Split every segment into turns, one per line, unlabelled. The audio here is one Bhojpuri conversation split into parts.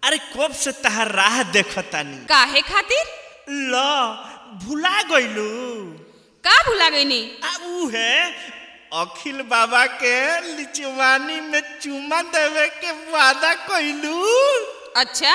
अरे कब से तहार राह देखतानी।
काहे खातिर?
ल भुला गइलू।
का भुला गईनी?
ऊ है अखिल बाबा के लिचवानी में चुमा देवे के वादा कइलू।
अच्छा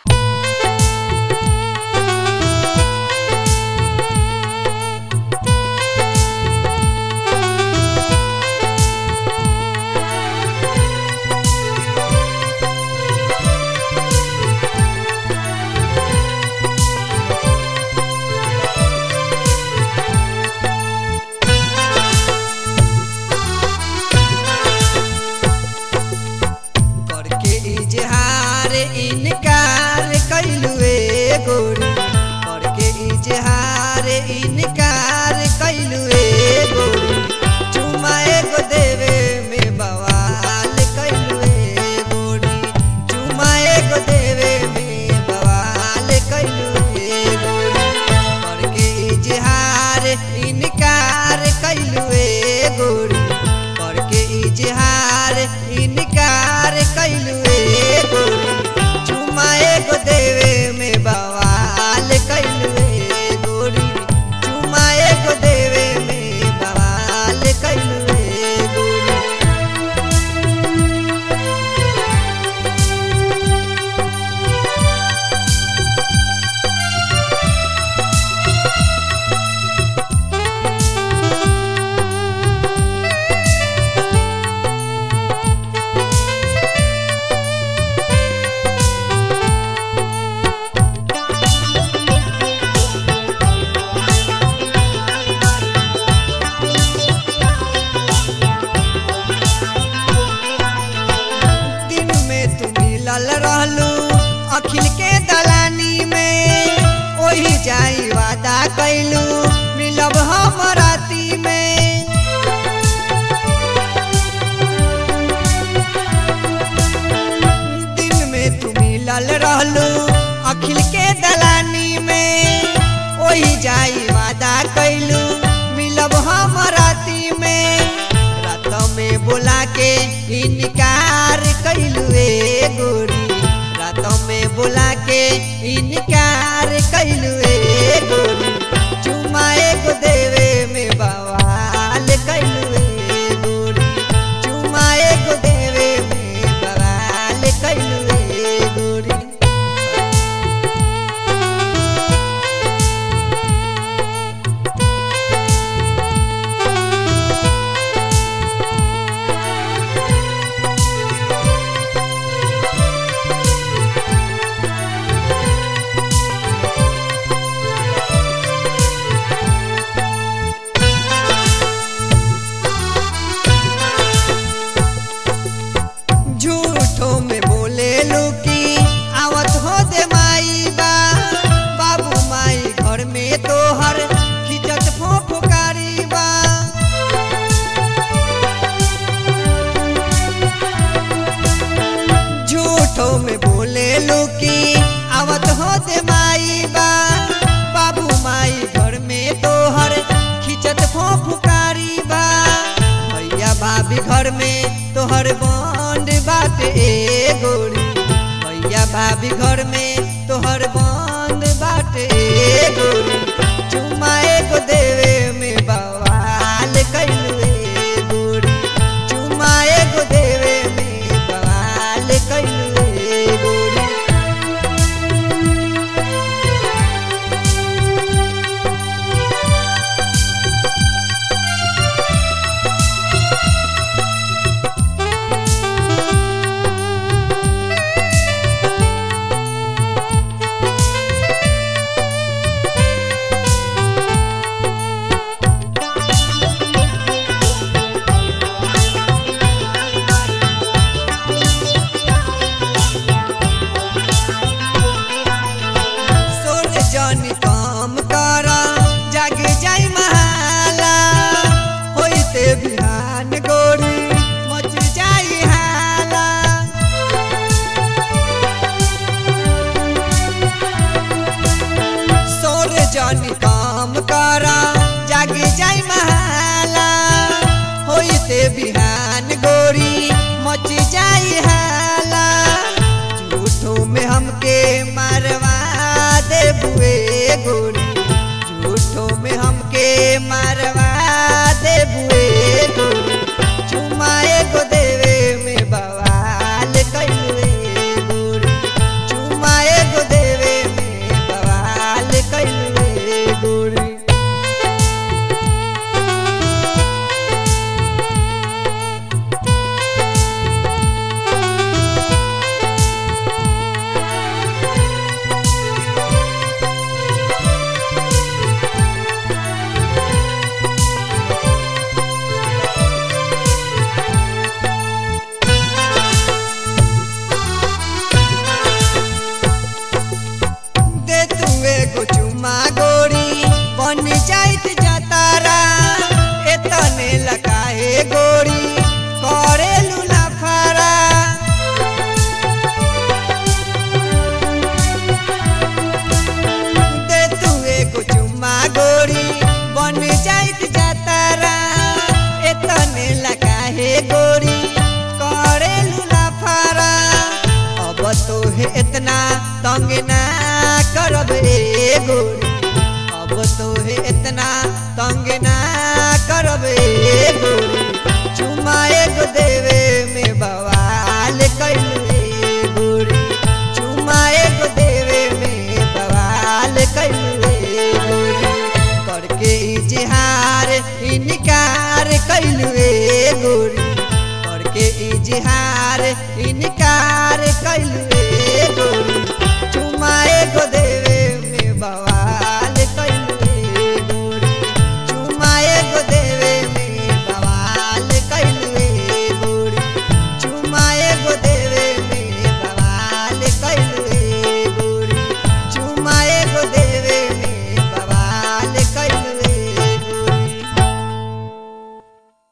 इनकार कैलुए गोरी करके इजहार इनकार कैलुए गोरी चुमा एगो देवे में बवाल कैलुए गोरी चुमा एगो देवे में बवाल कैलुए गोरी करके इजहार इनकार कैलुए गोरी करके इजहार इनकार कैलुए गोरी एगो देवे में बवाल कैलुए गोरी चुमा एगो देवे में बवाल कैलुए गोरी। रहलू अखिल के दलानी में ओही जाई वादा कैलू मिलब हम राती में दिन में तू मिलल रहलू अखिल के दलानी में ओही जाई वादा कैलू मिलब हम राती में रात में बोला के इनकार कैलुए गोरी रातों में बुला के इनकार कैलुए गोरी चुमा एगो देवे में बवाल कैलुए गोरी चुमा एगो देवे में बवाल कैलुए गोरी। में बोले लुकी आवत हो दे माई बा बाबू माई घर में तोहर खिचत फुकारी बा भैया भाभी घर में तोहर बंद बाटे ए गोरी भैया भाभी घर में तोहर बंद बाटे ए गोरी चुमा एगो देवे में बवाल कैलुए गोरी चुमा एगो देवे में बवाल कैलुए गोरी। में हमके मारवा दे बुए गोरी, झूठो में हमके मारवा दे बुए गोरी, चुमाए को देवे में बवाल कैलुए गोरी, चुमाए को देवे में बवाल कैलुए गोरी। चुमा गोरी बन जाइत जतारा, एतने लकाहे गोरी करे लूला फारा। दे तू एगो चुमा गोरी बन जाइत जतारा, एतने लकाहे गोरी करे लूला फारा। अब तो है इतना तंग ना करब ए गोरी, अब तो है इतना तंग ना करब ए गोरी, चुमाए को देवे में बवाल कैलुए गोरी, चुमाए को देवे में बवाल कैलुए गोरी, करके इजहार इनकार कैलुए गोरी, करके इजहार इनकार कैलुए